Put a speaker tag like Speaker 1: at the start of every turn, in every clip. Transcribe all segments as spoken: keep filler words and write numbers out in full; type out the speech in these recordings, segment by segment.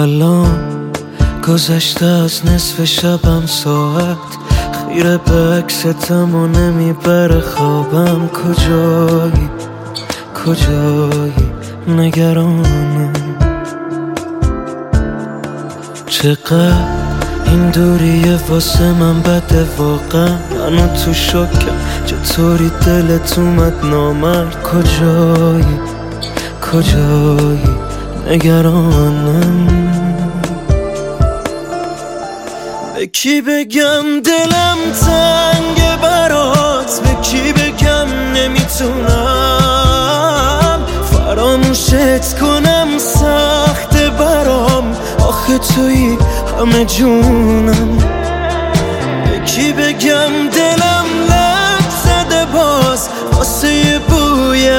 Speaker 1: الان گذشته از نصف شبم ساعت، خیره به عکستم و نمیبره خوابم. کجایی کجایی نگرانم، چقدر این دوریه واسه من بده واقعا. منو تو شکم چطوری دلت اومد نامرد. کجایی کجایی نگرانم، به کی بگم دلم تنگه برات، به کی بگم نمیتونم فراموشت کنم، سخته برام آخه تویی همه جونم. به کی بگم دلم لب زده باز واسه یه بوی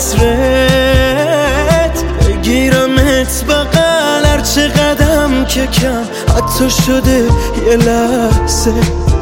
Speaker 1: عطرت، بگیرمت بغل هر چه قدم که کم حتی شده یه لحظه.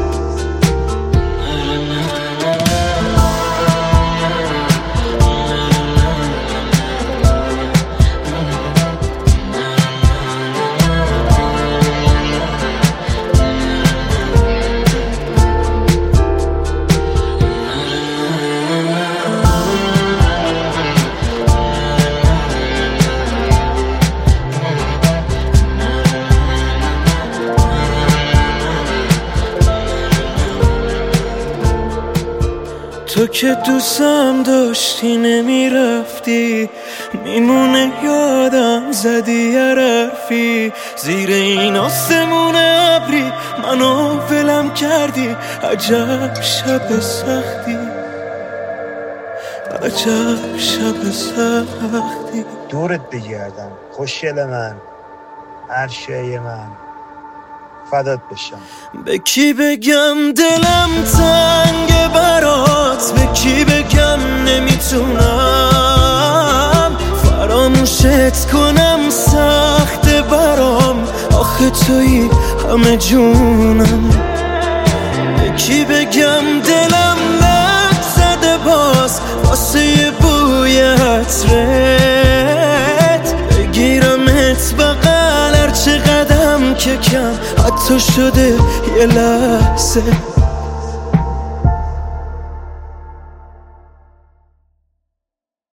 Speaker 1: تو که دوستم داشتی نمیرفتی، میمونه یادم زدی هر حرفی. زیر این آسمون ابری منو ولم کردی، عجب شب سختی، عجب شب سختی.
Speaker 2: دورت بگردم خوشگل من، هر شای من، فدات بشم.
Speaker 1: به کی بگم دلم تنگه برات، به کی بگم نمیتونم فراموشت کنم، سخته برام آخه تویی همه جونم. به کی بگم دلم لب زده باز واسه یه بوی عطرت، بگیرمت بغل هر چه قدم که کم حتی شده یه لحظه.